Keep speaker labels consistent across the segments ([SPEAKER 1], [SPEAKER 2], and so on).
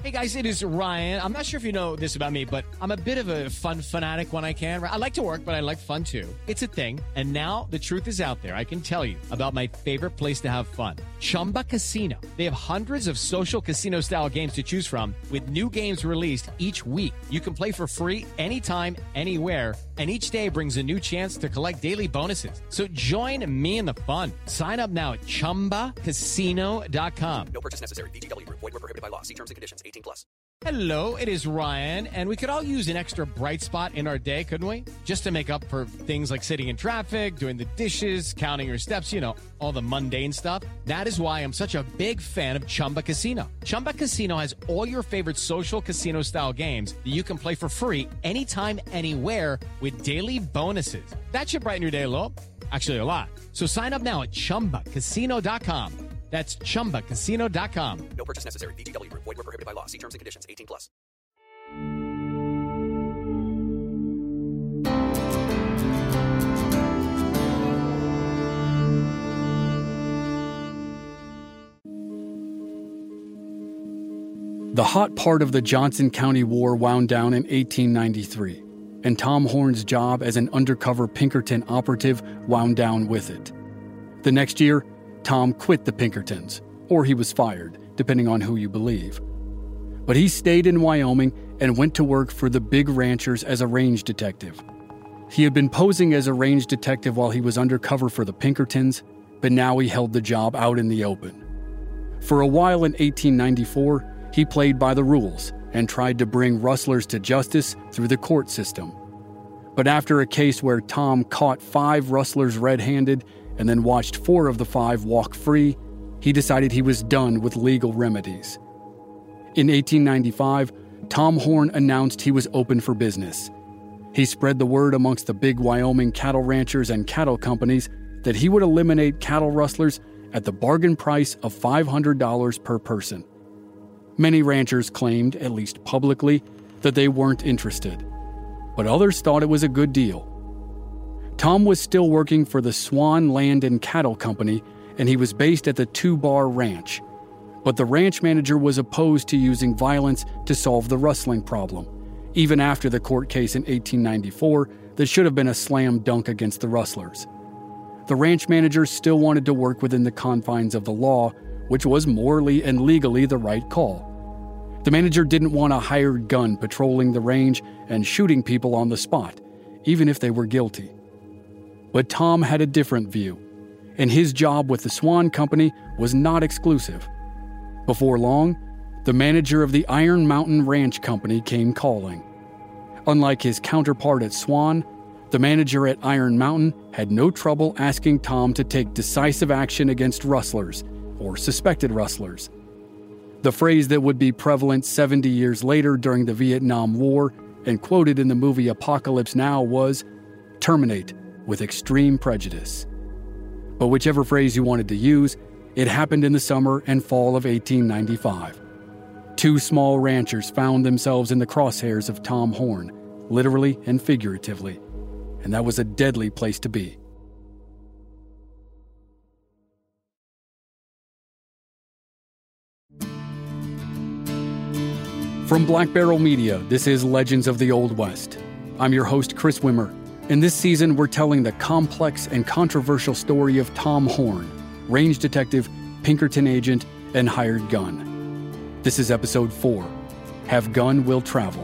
[SPEAKER 1] Hey guys, it is Ryan. I'm not sure if you know this about me, but I'm a bit of a fun fanatic when I can. I like to work, but I like fun too. It's a thing. And now the truth is out there. I can tell you about my favorite place to have fun. Chumba Casino. They have hundreds of social casino style games to choose from with new games released each week. You can play for free anytime, anywhere. And each day brings a new chance to collect daily bonuses. So join me in the fun. Sign up now at ChumbaCasino.com.
[SPEAKER 2] No purchase necessary. VGW Group. Void where prohibited by law. See terms and conditions. 18+.
[SPEAKER 1] Hello, it is Ryan, and we could all use an extra bright spot in our day, couldn't we? Just to make up for things like sitting in traffic, doing the dishes, counting your steps, you know, all the mundane stuff. That is why I'm such a big fan of Chumba Casino. Chumba Casino has all your favorite social casino-style games that you can play for free anytime, anywhere with daily bonuses. That should brighten your day a little. Actually, a lot. So sign up now at ChumbaCasino.com. That's ChumbaCasino.com.
[SPEAKER 2] No purchase necessary. VGW Group. Void where prohibited by law. See terms and conditions. 18+.
[SPEAKER 3] The hot part of the Johnson County War wound down in 1893, and Tom Horn's job as an undercover Pinkerton operative wound down with it. The next year, Tom quit the Pinkertons, or he was fired, depending on who you believe. But he stayed in Wyoming and went to work for the big ranchers as a range detective. He had been posing as a range detective while he was undercover for the Pinkertons, but now he held the job out in the open. For a while in 1894, he played by the rules and tried to bring rustlers to justice through the court system. But after a case where Tom caught 5 rustlers red-handed and then watched 4 of the 5 walk free, he decided he was done with legal remedies. In 1895, Tom Horn announced he was open for business. He spread the word amongst the big Wyoming cattle ranchers and cattle companies that he would eliminate cattle rustlers at the bargain price of $500 per person. Many ranchers claimed, at least publicly, that they weren't interested, but others thought it was a good deal. Tom was still working for the Swan Land and Cattle Company, and he was based at the Two Bar Ranch. But the ranch manager was opposed to using violence to solve the rustling problem, even after the court case in 1894 that should have been a slam dunk against the rustlers. The ranch manager still wanted to work within the confines of the law, which was morally and legally the right call. The manager didn't want a hired gun patrolling the range and shooting people on the spot, even if they were guilty. But Tom had a different view, and his job with the Swan Company was not exclusive. Before long, the manager of the Iron Mountain Ranch Company came calling. Unlike his counterpart at Swan, the manager at Iron Mountain had no trouble asking Tom to take decisive action against rustlers, or suspected rustlers. The phrase that would be prevalent 70 years later during the Vietnam War and quoted in the movie Apocalypse Now was, "Terminate with extreme prejudice." But whichever phrase you wanted to use, it happened in the summer and fall of 1895. 2 small ranchers found themselves in the crosshairs of Tom Horn, literally and figuratively, and that was a deadly place to be. From Black Barrel Media, this is Legends of the Old West. I'm your host, Chris Wimmer, and this season we're telling the complex and controversial story of Tom Horn, range detective, Pinkerton agent, and hired gun. This is episode 4, Have Gun Will Travel.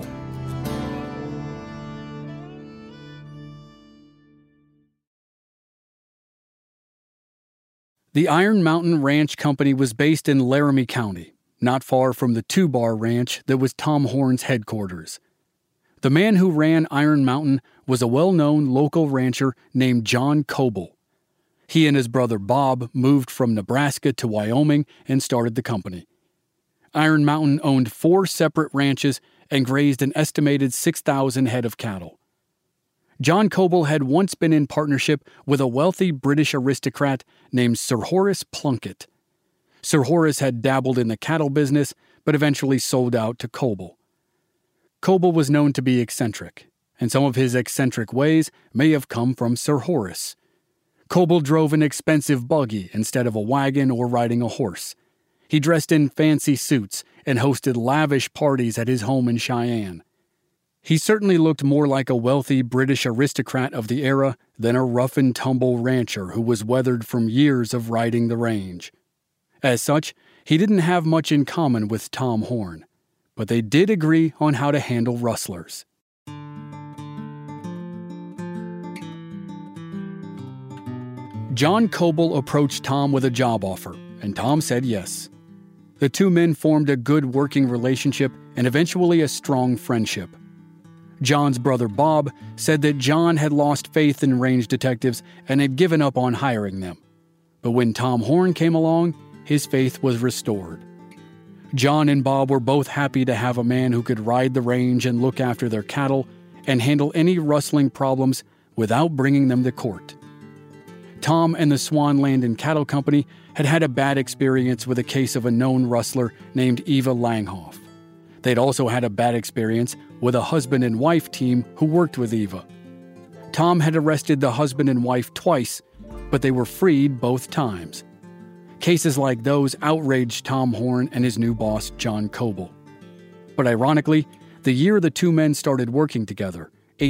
[SPEAKER 3] The Iron Mountain Ranch Company was based in Laramie County, not far from the Two Bar Ranch that was Tom Horn's headquarters. The man who ran Iron Mountain was a well-known local rancher named John Coble. He and his brother Bob moved from Nebraska to Wyoming and started the company. Iron Mountain owned 4 separate ranches and grazed an estimated 6,000 head of cattle. John Coble had once been in partnership with a wealthy British aristocrat named Sir Horace Plunkett. Sir Horace had dabbled in the cattle business, but eventually sold out to Coble. Coble was known to be eccentric, and some of his eccentric ways may have come from Sir Horace. Coble drove an expensive buggy instead of a wagon or riding a horse. He dressed in fancy suits and hosted lavish parties at his home in Cheyenne. He certainly looked more like a wealthy British aristocrat of the era than a rough-and-tumble rancher who was weathered from years of riding the range. As such, he didn't have much in common with Tom Horn, but they did agree on how to handle rustlers. John Coble approached Tom with a job offer, and Tom said yes. The two men formed a good working relationship and eventually a strong friendship. John's brother Bob said that John had lost faith in range detectives and had given up on hiring them. But when Tom Horn came along, his faith was restored. John and Bob were both happy to have a man who could ride the range and look after their cattle and handle any rustling problems without bringing them to court. Tom and the Swan Land and Cattle Company had had a bad experience with a case of a known rustler named Eva Langhoff. They'd also had a bad experience with a husband and wife team who worked with Eva. Tom had arrested the husband and wife twice, but they were freed both times. Cases like those outraged Tom Horn and his new boss, John Coble. But ironically, the year the two men started working together,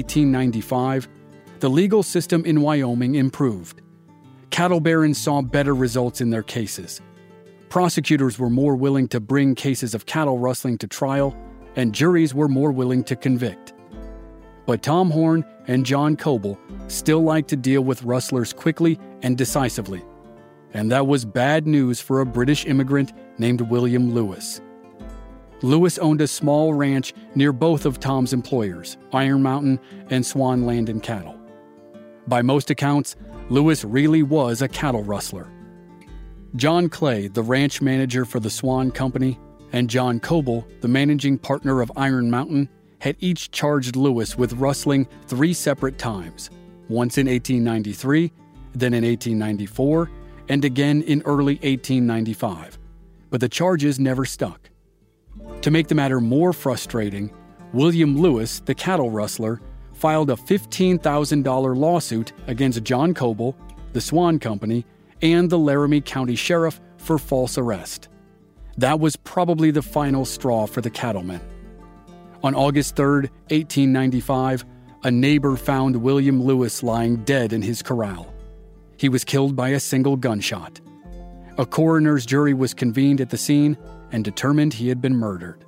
[SPEAKER 3] 1895, the legal system in Wyoming improved. Cattle barons saw better results in their cases. Prosecutors were more willing to bring cases of cattle rustling to trial, and juries were more willing to convict. But Tom Horn and John Coble still liked to deal with rustlers quickly and decisively. And that was bad news for a British immigrant named William Lewis. Lewis owned a small ranch near both of Tom's employers, Iron Mountain and Swan Land and Cattle. By most accounts, Lewis really was a cattle rustler. John Clay, the ranch manager for the Swan Company, and John Coble, the managing partner of Iron Mountain, had each charged Lewis with rustling 3 separate times, once in 1893, then in 1894, and again in early 1895. But the charges never stuck. To make the matter more frustrating, William Lewis, the cattle rustler, filed a $15,000 lawsuit against John Coble, the Swan Company, and the Laramie County Sheriff for false arrest. That was probably the final straw for the cattlemen. On August 3, 1895, a neighbor found William Lewis lying dead in his corral. He was killed by a single gunshot. A coroner's jury was convened at the scene and determined he had been murdered.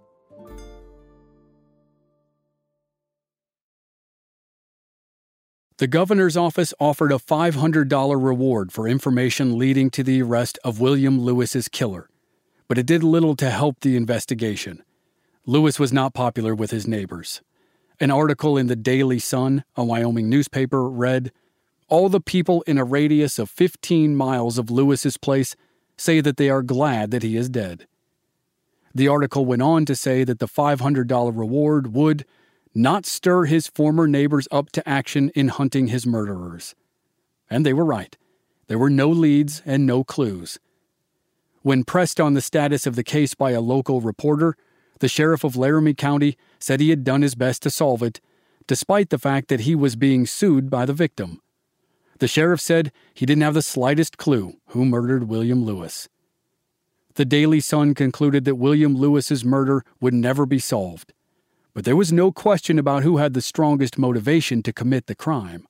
[SPEAKER 3] The governor's office offered a $500 reward for information leading to the arrest of William Lewis's killer, but it did little to help the investigation. Lewis was not popular with his neighbors. An article in the Daily Sun, a Wyoming newspaper, read, "All the people in a radius of 15 miles of Lewis's place say that they are glad that he is dead." The article went on to say that the $500 reward would not stir his former neighbors up to action in hunting his murderers. And they were right. There were no leads and no clues. When pressed on the status of the case by a local reporter, the sheriff of Laramie County said he had done his best to solve it, despite the fact that he was being sued by the victim. The sheriff said he didn't have the slightest clue who murdered William Lewis. The Daily Sun concluded that William Lewis's murder would never be solved. But there was no question about who had the strongest motivation to commit the crime.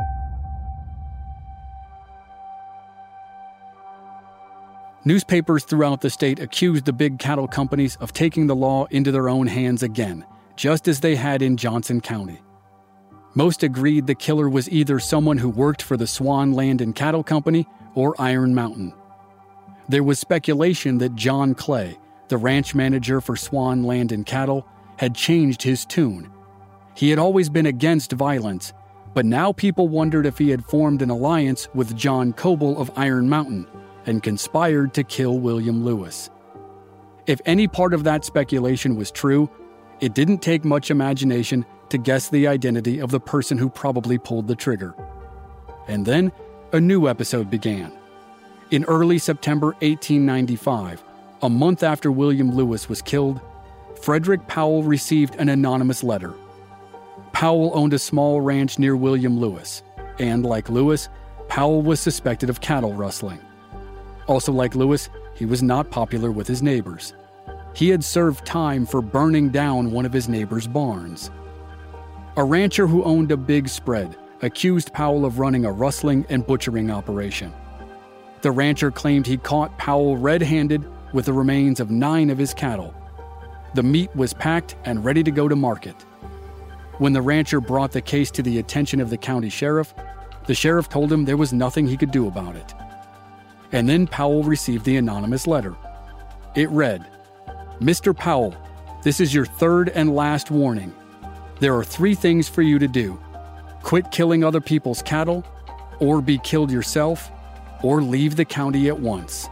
[SPEAKER 3] Newspapers throughout the state accused the big cattle companies of taking the law into their own hands again, just as they had in Johnson County. Most agreed the killer was either someone who worked for the Swan Land and Cattle Company or Iron Mountain. There was speculation that John Clay, the ranch manager for Swan Land and Cattle, had changed his tune. He had always been against violence, but now people wondered if he had formed an alliance with John Coble of Iron Mountain and conspired to kill William Lewis. If any part of that speculation was true, it didn't take much imagination to guess the identity of the person who probably pulled the trigger. And then a new episode began. In early September 1895, a month after William Lewis was killed, Frederick Powell received an anonymous letter. Powell owned a small ranch near William Lewis, and like Lewis, Powell was suspected of cattle rustling. Also like Lewis, he was not popular with his neighbors. He had served time for burning down one of his neighbor's barns. A rancher who owned a big spread accused Powell of running a rustling and butchering operation. The rancher claimed he caught Powell red-handed with the remains of 9 of his cattle. The meat was packed and ready to go to market. When the rancher brought the case to the attention of the county sheriff, the sheriff told him there was nothing he could do about it. And then Powell received the anonymous letter. It read, "Mr. Powell, this is your third and last warning. There are 3 things for you to do. Quit killing other people's cattle, or be killed yourself, or leave the county at once."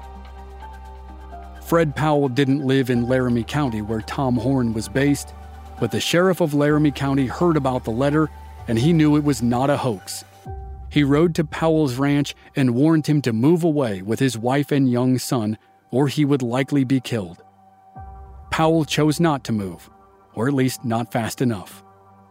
[SPEAKER 3] Fred Powell didn't live in Laramie County where Tom Horn was based, but the sheriff of Laramie County heard about the letter and he knew it was not a hoax. He rode to Powell's ranch and warned him to move away with his wife and young son, or he would likely be killed. Powell chose not to move, or at least not fast enough.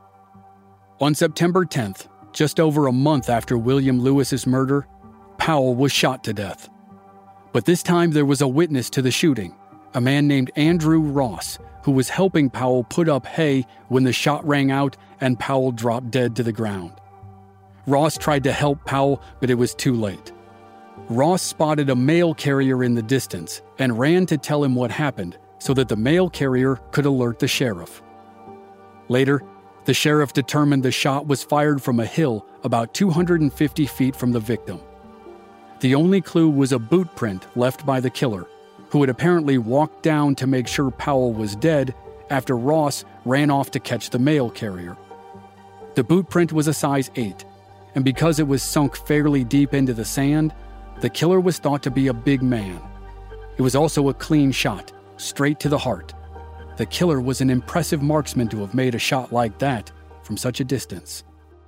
[SPEAKER 3] On September 10th, just over a month after William Lewis's murder, Powell was shot to death. But this time there was a witness to the shooting, a man named Andrew Ross, who was helping Powell put up hay when the shot rang out and Powell dropped dead to the ground. Ross tried to help Powell, but it was too late. Ross spotted a mail carrier in the distance and ran to tell him what happened so that the mail carrier could alert the sheriff. Later, the sheriff determined the shot was fired from a hill about 250 feet from the victim. The only clue was a boot print left by the killer, who had apparently walked down to make sure Powell was dead after Ross ran off to catch the mail carrier. The boot print was a size 8, and because it was sunk fairly deep into the sand, the killer was thought to be a big man. It was also a clean shot, straight to the heart. The killer was an impressive marksman to have made a shot like that from such a distance.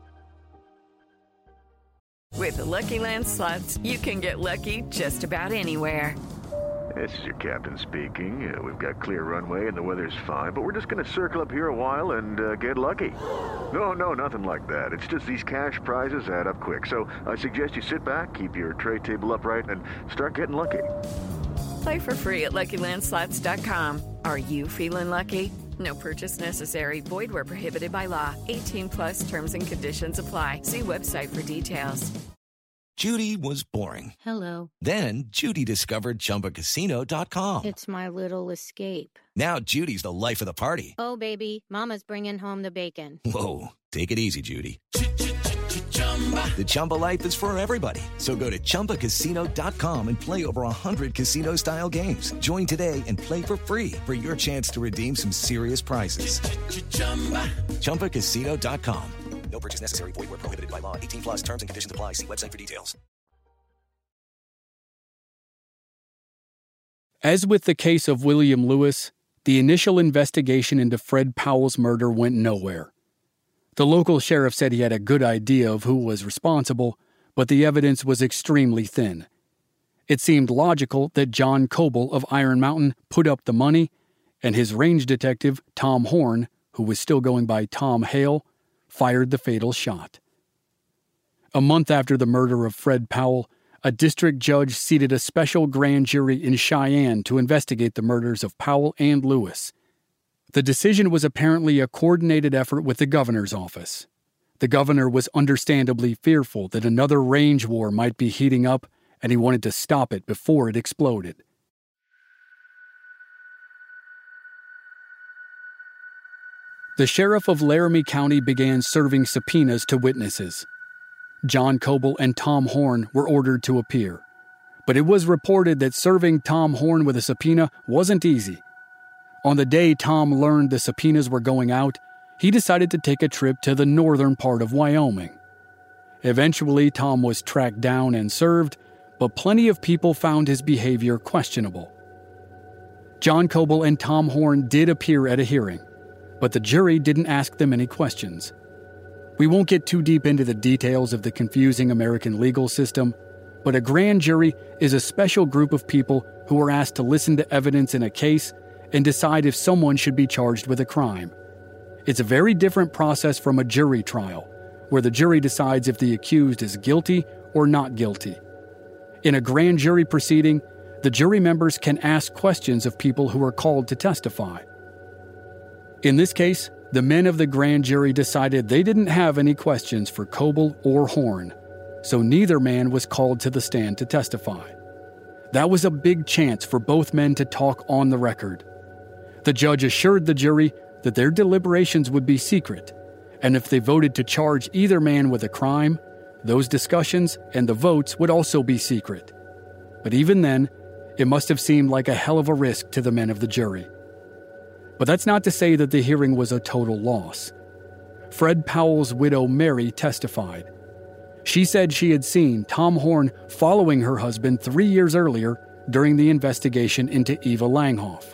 [SPEAKER 4] With the Lucky Land Slots, you can get lucky just about anywhere.
[SPEAKER 5] This is your captain speaking. We've got clear runway and the weather's fine, but we're just going to circle up here a while and get lucky. No, nothing like that. It's just these cash prizes add up quick. So I suggest you sit back, keep your tray table upright, and start getting lucky.
[SPEAKER 4] Play for free at LuckyLandSlots.com. Are you feeling lucky? No purchase necessary. Void where prohibited by law. 18+ terms and conditions apply. See website for details.
[SPEAKER 6] Judy was boring.
[SPEAKER 7] Hello.
[SPEAKER 6] Then Judy discovered ChumbaCasino.com.
[SPEAKER 7] It's my little escape.
[SPEAKER 6] Now Judy's the life of the party.
[SPEAKER 7] Oh, baby, mama's bringing home the bacon.
[SPEAKER 6] Whoa, take it easy, Judy. The Chumba life is for everybody. So go to ChumbaCasino.com and play over 100 casino-style games. Join today and play for free for your chance to redeem some serious prizes. ChumbaCasino.com.
[SPEAKER 2] No purchase necessary. Void where prohibited by law. 18+ terms and conditions apply. See website for details.
[SPEAKER 3] As with the case of William Lewis, the initial investigation into Fred Powell's murder went nowhere. The local sheriff said he had a good idea of who was responsible, but the evidence was extremely thin. It seemed logical that John Coble of Iron Mountain put up the money, and his range detective, Tom Horn, who was still going by Tom Hale, fired the fatal shot. A month after the murder of Fred Powell, a district judge seated a special grand jury in Cheyenne to investigate the murders of Powell and Lewis. The decision was apparently a coordinated effort with the governor's office. The governor was understandably fearful that another range war might be heating up, and he wanted to stop it before it exploded. The sheriff of Laramie County began serving subpoenas to witnesses. John Coble and Tom Horn were ordered to appear, but it was reported that serving Tom Horn with a subpoena wasn't easy. On the day Tom learned the subpoenas were going out, he decided to take a trip to the northern part of Wyoming. Eventually, Tom was tracked down and served, but plenty of people found his behavior questionable. John Coble and Tom Horn did appear at a hearing, but the jury didn't ask them any questions. We won't get too deep into the details of the confusing American legal system, but a grand jury is a special group of people who are asked to listen to evidence in a case and decide if someone should be charged with a crime. It's a very different process from a jury trial, where the jury decides if the accused is guilty or not guilty. In a grand jury proceeding, the jury members can ask questions of people who are called to testify. In this case, the men of the grand jury decided they didn't have any questions for Coble or Horn, so neither man was called to the stand to testify. That was a big chance for both men to talk on the record. The judge assured the jury that their deliberations would be secret, and if they voted to charge either man with a crime, those discussions and the votes would also be secret. But even then, it must have seemed like a hell of a risk to the men of the jury. But that's not to say that the hearing was a total loss. Fred Powell's widow Mary testified. She said she had seen Tom Horn following her husband 3 years earlier during the investigation into Eva Langhoff.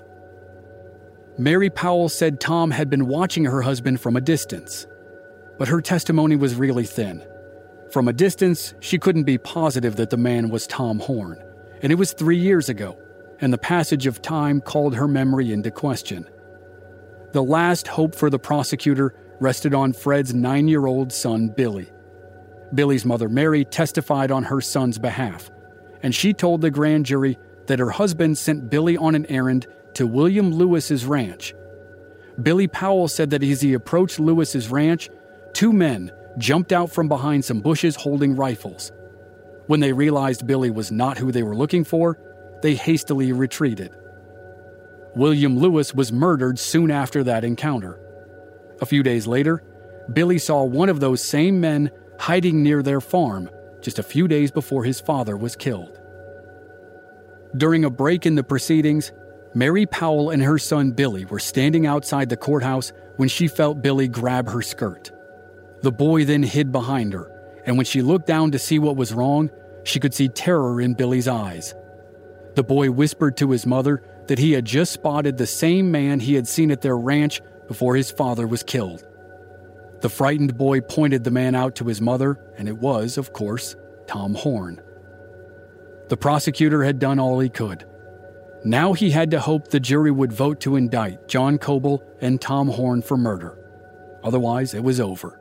[SPEAKER 3] Mary Powell said Tom had been watching her husband from a distance, but her testimony was really thin. From a distance, she couldn't be positive that the man was Tom Horn, and it was 3 years ago, and the passage of time called her memory into question. The last hope for the prosecutor rested on Fred's 9-year-old son, Billy. Billy's mother, Mary, testified on her son's behalf, and she told the grand jury that her husband sent Billy on an errand to William Lewis's ranch. Billy Powell said that as he approached Lewis's ranch, 2 men jumped out from behind some bushes holding rifles. When they realized Billy was not who they were looking for, they hastily retreated. William Lewis was murdered soon after that encounter. A few days later, Billy saw one of those same men hiding near their farm just a few days before his father was killed. During a break in the proceedings, Mary Powell and her son Billy were standing outside the courthouse when she felt Billy grab her skirt. The boy then hid behind her, and when she looked down to see what was wrong, she could see terror in Billy's eyes. The boy whispered to his mother that he had just spotted the same man he had seen at their ranch before his father was killed. The frightened boy pointed the man out to his mother, and it was, of course, Tom Horn. The prosecutor had done all he could. Now he had to hope the jury would vote to indict John Coble and Tom Horn for murder. Otherwise, it was over.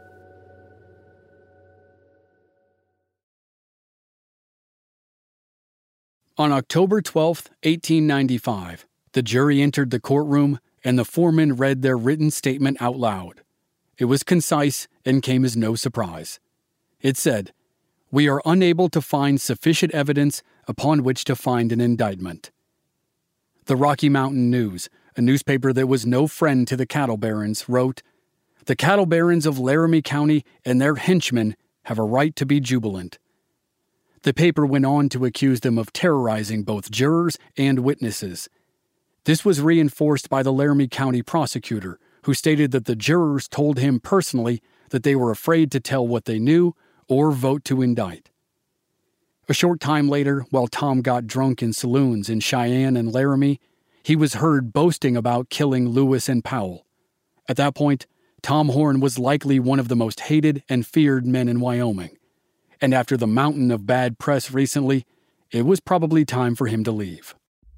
[SPEAKER 3] On October 12, 1895, the jury entered the courtroom and the foreman read their written statement out loud. It was concise and came as no surprise. It said, "We are unable to find sufficient evidence upon which to find an indictment." The Rocky Mountain News, a newspaper that was no friend to the cattle barons, wrote, "The cattle barons of Laramie County and their henchmen have a right to be jubilant." The paper went on to accuse them of terrorizing both jurors and witnesses. This was reinforced by the Laramie County prosecutor, who stated that the jurors told him personally that they were afraid to tell what they knew or vote to indict. A short time later, while Tom got drunk in saloons in Cheyenne and Laramie, he was heard boasting about killing Lewis and Powell. At that point, Tom Horn was likely one of the most hated and feared men in Wyoming. And after the mountain of bad press recently, it was probably time for him to leave.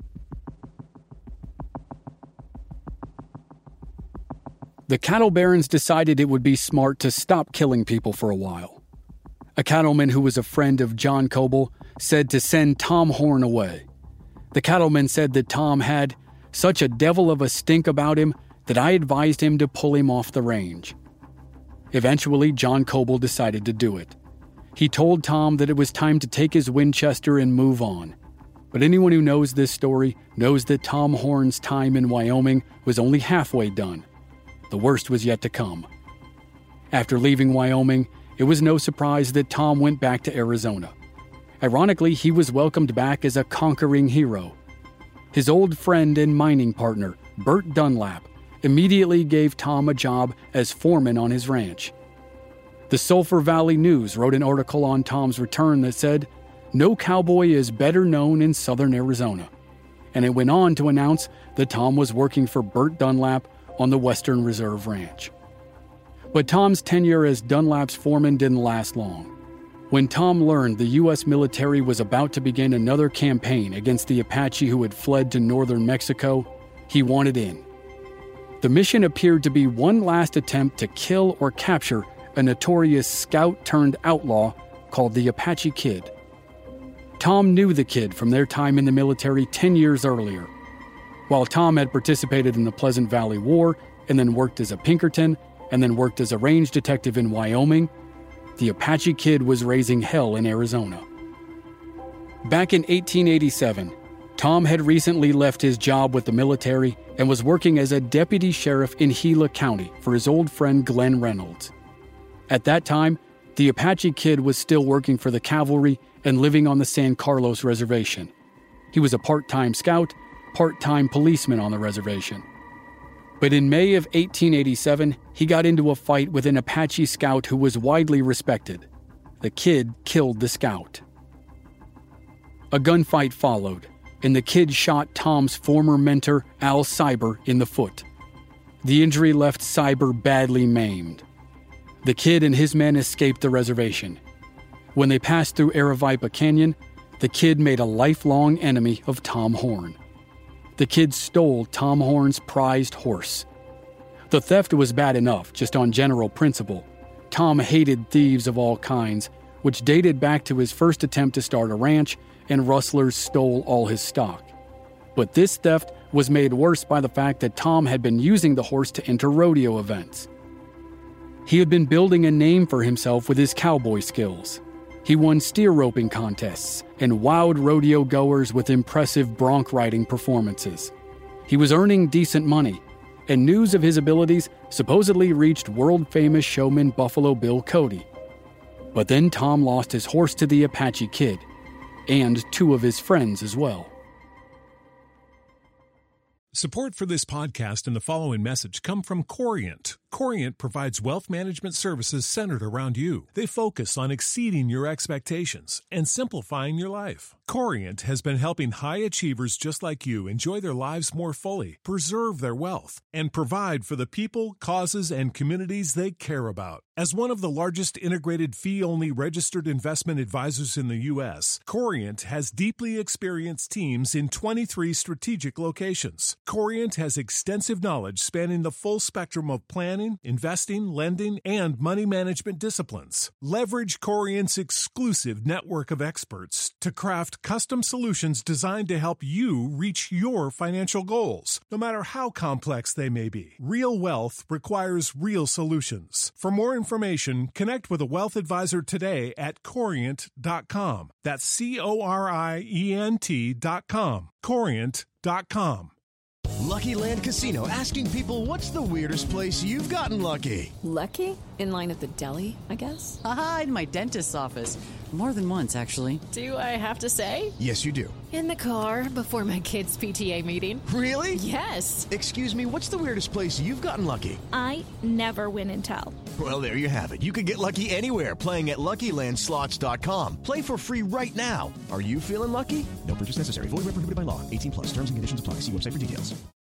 [SPEAKER 3] The cattle barons decided it would be smart to stop killing people for a while. A cattleman who was a friend of John Coble said to send Tom Horn away. The cattleman said that Tom had such a devil of a stink about him that I advised him to pull him off the range. Eventually, John Coble decided to do it. He told Tom that it was time to take his Winchester and move on. But anyone who knows this story knows that Tom Horn's time in Wyoming was only halfway done. The worst was yet to come. After leaving Wyoming, it was no surprise that Tom went back to Arizona. Ironically, he was welcomed back as a conquering hero. His old friend and mining partner, Burt Dunlap, immediately gave Tom a job as foreman on his ranch. The Sulphur Valley News wrote an article on Tom's return that said, "No cowboy is better known in southern Arizona." And it went on to announce that Tom was working for Burt Dunlap on the Western Reserve Ranch. But Tom's tenure as Dunlap's foreman didn't last long. When Tom learned the U.S. military was about to begin another campaign against the Apache who had fled to northern Mexico, he wanted in. The mission appeared to be one last attempt to kill or capture a notorious scout-turned-outlaw called the Apache Kid. Tom knew the kid from their time in the military 10 years earlier. While Tom had participated in the Pleasant Valley War and then worked as a Pinkerton and then worked as a range detective in Wyoming, the Apache Kid was raising hell in Arizona. Back in 1887, Tom had recently left his job with the military and was working as a deputy sheriff in Gila County for his old friend Glenn Reynolds. At that time, the Apache Kid was still working for the cavalry and living on the San Carlos Reservation. He was a part-time scout, part-time policeman on the reservation. But in May of 1887, he got into a fight with an Apache scout who was widely respected. The Kid killed the scout. A gunfight followed, and the Kid shot Tom's former mentor, Al Cyber, in the foot. The injury left Cyber badly maimed. The Kid and his men escaped the reservation. When they passed through Aravaipa Canyon, the Kid made a lifelong enemy of Tom Horn. The Kid stole Tom Horn's prized horse. The theft was bad enough, just on general principle. Tom hated thieves of all kinds, which dated back to his first attempt to start a ranch, and rustlers stole all his stock. But this theft was made worse by the fact that Tom had been using the horse to enter rodeo events. He had been building a name for himself with his cowboy skills. He won steer roping contests and wowed rodeo goers with impressive bronc riding performances. He was earning decent money, and news of his abilities supposedly reached world-famous showman Buffalo Bill Cody. But then Tom lost his horse to the Apache Kid, and two of his friends as well.
[SPEAKER 8] Support for this podcast and the following message come from Corient. Corient provides wealth management services centered around you. They focus on exceeding your expectations and simplifying your life. Corient has been helping high achievers just like you enjoy their lives more fully, preserve their wealth, and provide for the people, causes, and communities they care about. As one of the largest integrated fee-only registered investment advisors in the U.S., Corient has deeply experienced teams in 23 strategic locations. Corient has extensive knowledge spanning the full spectrum of planning, investing, lending, and money management disciplines. Leverage Corient's exclusive network of experts to craft custom solutions designed to help you reach your financial goals, no matter how complex they may be. Real wealth requires real solutions. For more information, connect with a wealth advisor today at Corient.com. That's Corient.com. Corient.com.
[SPEAKER 9] Lucky Land Casino, asking people, what's the weirdest place you've gotten lucky?
[SPEAKER 4] Lucky? In line at the deli, I guess?
[SPEAKER 10] Aha, in my dentist's office. More than once, actually.
[SPEAKER 4] Do I have to say?
[SPEAKER 9] Yes, you do.
[SPEAKER 11] In the car before my kids' PTA meeting.
[SPEAKER 9] Really?
[SPEAKER 11] Yes.
[SPEAKER 9] Excuse me, what's the weirdest place you've gotten lucky?
[SPEAKER 12] I never win and tell.
[SPEAKER 9] Well, there you have it. You can get lucky anywhere, playing at LuckyLandSlots.com. Play for free right now. Are you feeling lucky? No purchase necessary. Void where prohibited by law. 18+. Terms and conditions apply. See website for details.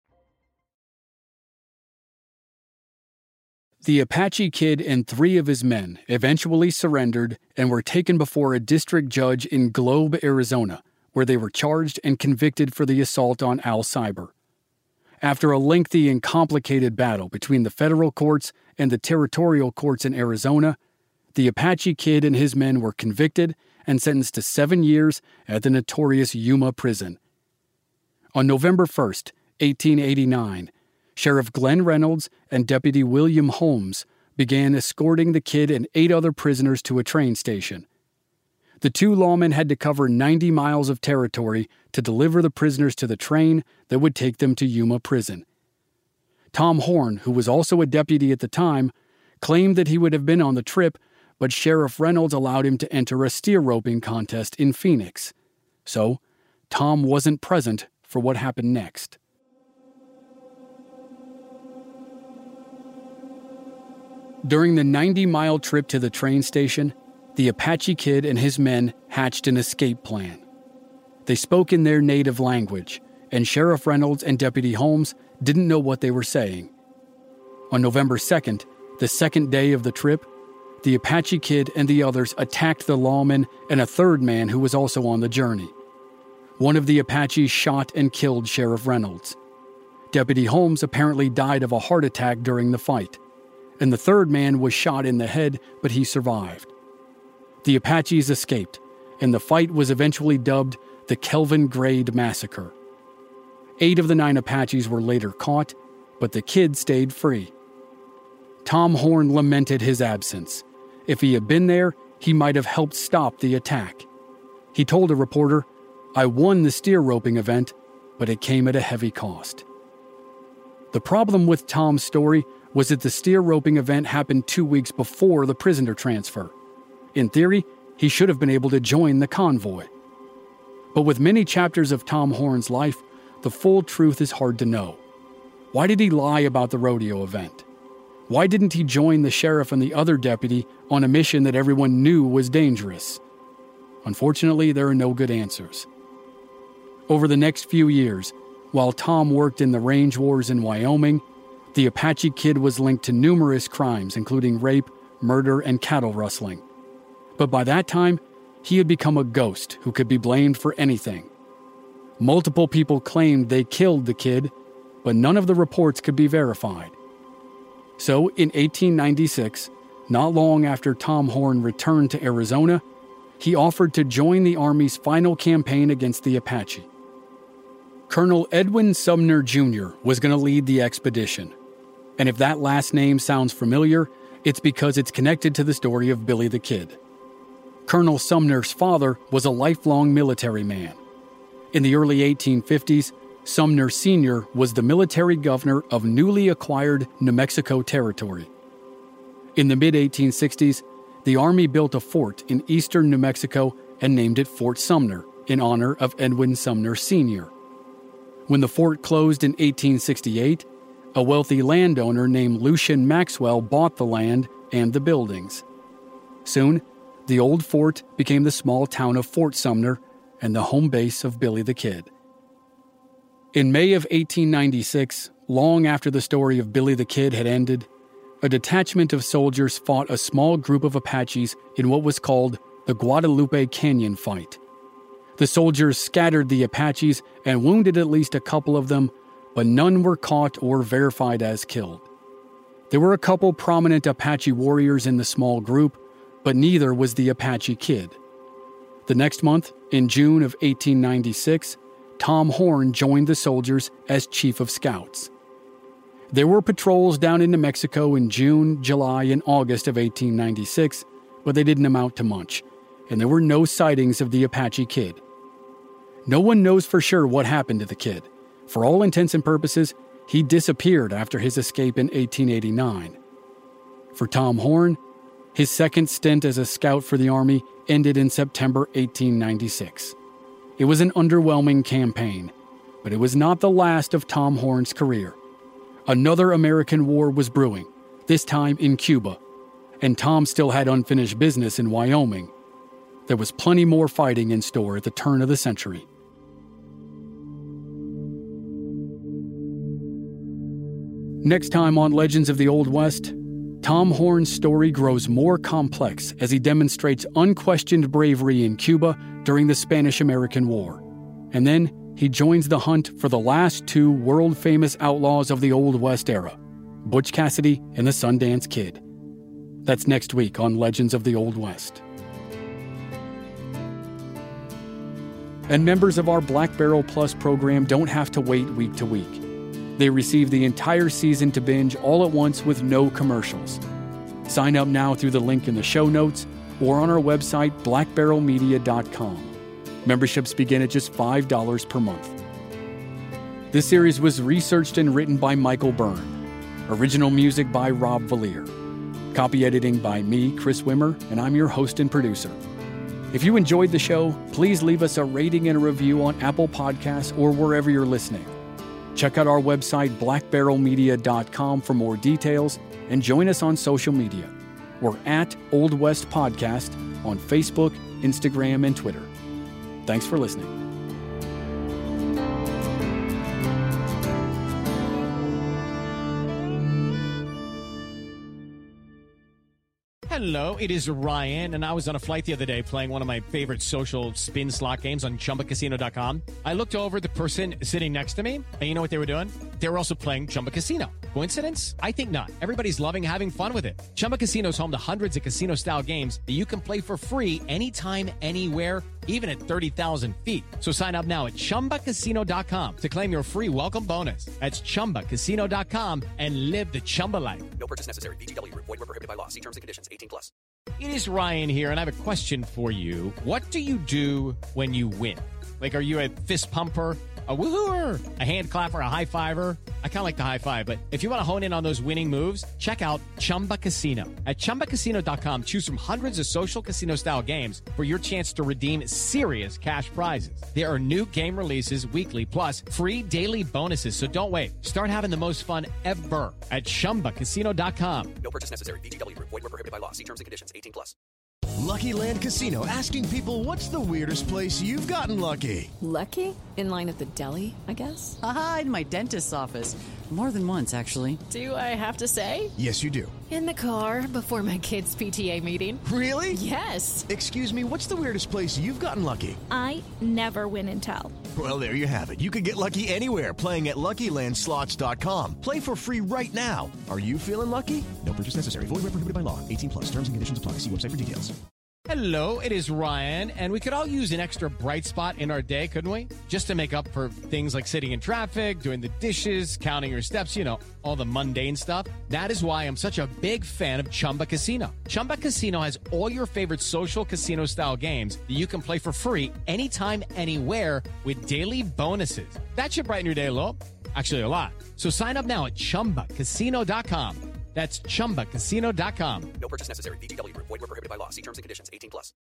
[SPEAKER 3] The Apache Kid and three of his men eventually surrendered and were taken before a district judge in Globe, Arizona, where they were charged and convicted for the assault on Al Cyber. After a lengthy and complicated battle between the federal courts and the territorial courts in Arizona, the Apache Kid and his men were convicted and sentenced to 7 years at the notorious Yuma prison. On November 1st, 1889, Sheriff Glenn Reynolds and Deputy William Holmes began escorting the Kid and 8 other prisoners to a train station. The two lawmen had to cover 90 miles of territory to deliver the prisoners to the train that would take them to Yuma prison. Tom Horn, who was also a deputy at the time, claimed that he would have been on the trip, but Sheriff Reynolds allowed him to enter a steer roping contest in Phoenix. So, Tom wasn't present for what happened next. During the 90-mile trip to the train station, the Apache Kid and his men hatched an escape plan. They spoke in their native language, and Sheriff Reynolds and Deputy Holmes didn't know what they were saying. On November 2nd, the second day of the trip, the Apache Kid and the others attacked the lawman and a third man who was also on the journey. One of the Apaches shot and killed Sheriff Reynolds. Deputy Holmes apparently died of a heart attack during the fight, and the third man was shot in the head, but he survived. The Apaches escaped, and the fight was eventually dubbed the Kelvin Grade Massacre. 8 of the 9 Apaches were later caught, but the kid stayed free. Tom Horn lamented his absence. If he had been there, he might have helped stop the attack. He told a reporter, "I won the steer roping event, but it came at a heavy cost." The problem with Tom's story was that the steer roping event happened 2 weeks before the prisoner transfer. In theory, he should have been able to join the convoy. But with many chapters of Tom Horn's life, the full truth is hard to know. Why did he lie about the rodeo event? Why didn't he join the sheriff and the other deputy on a mission that everyone knew was dangerous? Unfortunately, there are no good answers. Over the next few years, while Tom worked in the range wars in Wyoming, the Apache Kid was linked to numerous crimes, including rape, murder, and cattle rustling. But by that time, he had become a ghost who could be blamed for anything. Multiple people claimed they killed the kid, but none of the reports could be verified. So, in 1896, not long after Tom Horn returned to Arizona, he offered to join the Army's final campaign against the Apache. Colonel Edwin Sumner Jr. was going to lead the expedition. And if that last name sounds familiar, it's because it's connected to the story of Billy the Kid. Colonel Sumner's father was a lifelong military man. In the early 1850s, Sumner Sr. was the military governor of newly acquired New Mexico territory. In the mid-1860s, the Army built a fort in eastern New Mexico and named it Fort Sumner in honor of Edwin Sumner Sr. When the fort closed in 1868, a wealthy landowner named Lucian Maxwell bought the land and the buildings. Soon, the old fort became the small town of Fort Sumner and the home base of Billy the Kid. In May of 1896, long after the story of Billy the Kid had ended, a detachment of soldiers fought a small group of Apaches in what was called the Guadalupe Canyon Fight. The soldiers scattered the Apaches and wounded at least a couple of them, but none were caught or verified as killed. There were a couple prominent Apache warriors in the small group, but neither was the Apache Kid. The next month, in June of 1896, Tom Horn joined the soldiers as Chief of Scouts. There were patrols down in New Mexico in June, July, and August of 1896, but they didn't amount to much, and there were no sightings of the Apache Kid. No one knows for sure what happened to the kid. For all intents and purposes, he disappeared after his escape in 1889. For Tom Horn, his second stint as a scout for the Army ended in September 1896. It was an underwhelming campaign, but it was not the last of Tom Horn's career. Another American war was brewing, this time in Cuba, and Tom still had unfinished business in Wyoming. There was plenty more fighting in store at the turn of the century. Next time on Legends of the Old West, Tom Horn's story grows more complex as he demonstrates unquestioned bravery in Cuba during the Spanish-American War. And then he joins the hunt for the last 2 world-famous outlaws of the Old West era, Butch Cassidy and the Sundance Kid. That's next week on Legends of the Old West. And members of our Black Barrel Plus program don't have to wait week to week. They receive the entire season to binge all at once with no commercials. Sign up now through the link in the show notes or on our website, blackbarrelmedia.com. Memberships begin at just $5 per month. This series was researched and written by Michael Byrne. Original music by Rob Valier. Copy editing by me, Chris Wimmer, and I'm your host and producer. If you enjoyed the show, please leave us a rating and a review on Apple Podcasts or wherever you're listening. Check out our website, blackbarrelmedia.com, for more details, and join us on social media. We're at Old West Podcast on Facebook, Instagram, and Twitter. Thanks for listening.
[SPEAKER 1] Hello, it is Ryan, and I was on a flight the other day playing one of my favorite social spin slot games on ChumbaCasino.com. I looked over at the person sitting next to me, and you know what they were doing? They were also playing Chumba Casino. Coincidence? I think not. Everybody's loving having fun with it. Chumba Casino is home to hundreds of casino-style games that you can play for free anytime, anywhere, even at 30,000 feet. So sign up now at ChumbaCasino.com to claim your free welcome bonus. That's ChumbaCasino.com and live the Chumba life.
[SPEAKER 2] No purchase necessary. VGW Group. Void where prohibited by law. See terms and conditions. 18+.
[SPEAKER 1] It is Ryan here, and I have a question for you. What do you do when you win? Like, are you a fist pumper, a woohooer, a hand clapper, a high fiver? I kind of like the high five, but if you want to hone in on those winning moves, check out Chumba Casino. At ChumbaCasino.com, choose from hundreds of social casino-style games for your chance to redeem serious cash prizes. There are new game releases weekly, plus free daily bonuses. So don't wait. Start having the most fun ever at ChumbaCasino.com.
[SPEAKER 2] No purchase necessary. VGW Group. Void where prohibited by law. See terms and conditions. 18+.
[SPEAKER 9] Lucky Land Casino, asking people, what's the weirdest place you've gotten lucky?
[SPEAKER 11] Lucky? In line at the deli, I guess?
[SPEAKER 10] Aha, in my dentist's office. More than once, actually.
[SPEAKER 11] Do I have to say?
[SPEAKER 9] Yes, you do.
[SPEAKER 11] In the car before my kids' PTA meeting.
[SPEAKER 9] Really?
[SPEAKER 11] Yes.
[SPEAKER 9] Excuse me, what's the weirdest place you've gotten lucky?
[SPEAKER 12] I never win and tell.
[SPEAKER 9] Well, there you have it. You can get lucky anywhere, playing at LuckyLandSlots.com. Play for free right now. Are you feeling lucky? No purchase necessary. Void where prohibited by law. 18+. Terms and conditions apply. See website for details.
[SPEAKER 1] Hello, it is Ryan, and we could all use an extra bright spot in our day, couldn't we? Just to make up for things like sitting in traffic, doing the dishes, counting your steps, you know, all the mundane stuff. That is why I'm such a big fan of Chumba Casino. Chumba Casino has all your favorite social casino-style games that you can play for free anytime, anywhere with daily bonuses. That should brighten your day a little. Actually, a lot. So sign up now at ChumbaCasino.com. That's ChumbaCasino.com.
[SPEAKER 2] No purchase necessary. VGW Group. Void where prohibited by law. See terms and conditions. 18+.